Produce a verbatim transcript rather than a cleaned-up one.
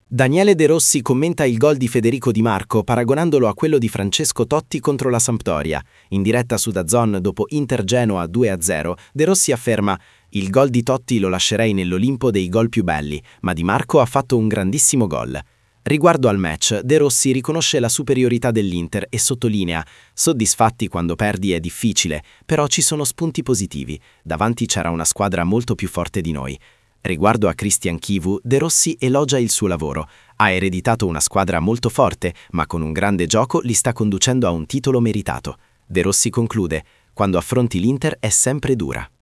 Daniele De Rossi commenta il gol di Federico Di Marco paragonandolo a quello di Francesco Totti contro la Sampdoria. In diretta su DAZN dopo Inter-Genoa due a zero, De Rossi afferma: «Il gol di Totti lo lascerei nell'Olimpo dei gol più belli, ma Di Marco ha fatto un grandissimo gol». Riguardo al match, De Rossi riconosce la superiorità dell'Inter e sottolinea: «Soddisfatti quando perdi è difficile, però ci sono spunti positivi. Davanti c'era una squadra molto più forte di noi». Riguardo a Christian Chivu, De Rossi elogia il suo lavoro. Ha ereditato una squadra molto forte, ma con un grande gioco li sta conducendo a un titolo meritato. De Rossi conclude: «Quando affronti l'Inter è sempre dura».